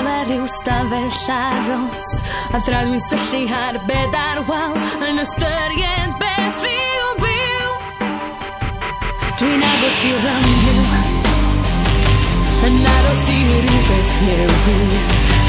e ryw stafell aros a thra dwi'n syllu ar bed ar wal yn ystyried beth i'w byw. Dwi'n agos i rannu yn aros i rhywbeth newid.